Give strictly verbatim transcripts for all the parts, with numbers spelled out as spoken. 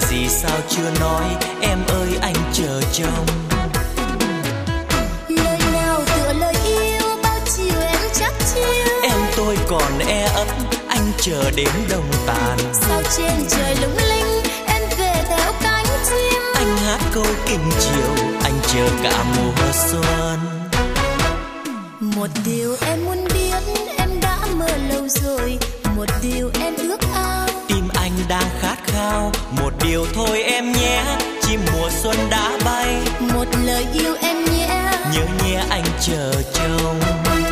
gì sao chưa nói, em ơi anh chờ trông. Lời nào tựa lời yêu, bao chiều em chắc chiêu. Em tôi còn e ấp, anh chờ đến đồng tàn. Sao trên trời lung linh, em về theo cánh chim. Anh hát câu kinh chiều, anh chờ cả mùa xuân. Một điều em muốn biết, em đã mơ lâu rồi. Một điều em ước ao, tim anh đang khát khao. Một điều thôi em nhé, chim mùa xuân đã bay. một lời yêu em nhé, nhớ nhé anh chờ trông.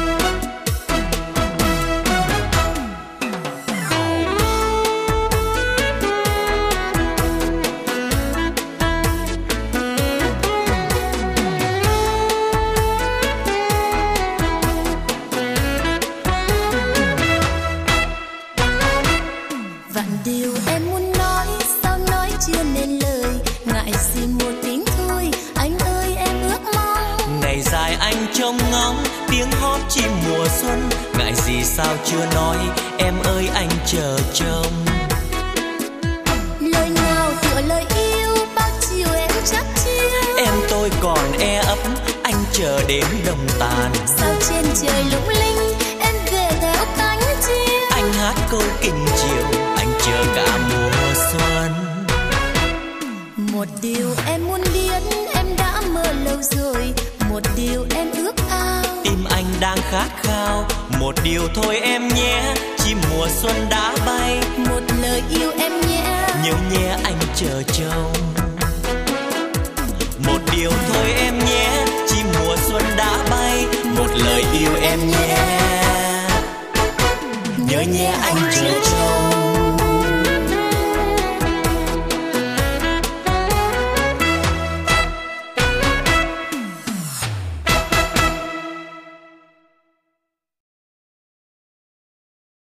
vạn điều em muốn nói, sao nói chưa nên lời. Ngại gì một tiếng thôi, anh ơi em ước mong. Ngày dài anh trông ngóng tiếng hót chim mùa xuân. Ngại gì sao chưa nói, em ơi anh chờ trông. Lời nào tựa lời yêu, bao chiều em chắc chiêu. Em tôi còn e ấp, anh chờ đến đồng tàn. Sao trên trời lung linh, em về theo cánh chim. Anh hát câu kinh chiều, anh chờ cả mùa xuân. Một điều em muốn biết, em đã mơ lâu rồi. Một điều em ước ao, Tim anh đang khát khao. Một điều thôi em nhé, chim mùa xuân đã bay. một lời yêu em nhé, Nhớ nhé anh chờ trông. Một điều thôi em nhé, chim mùa xuân đã bay. Một lời yêu em nhé, nhớ nhé anh chờ trông.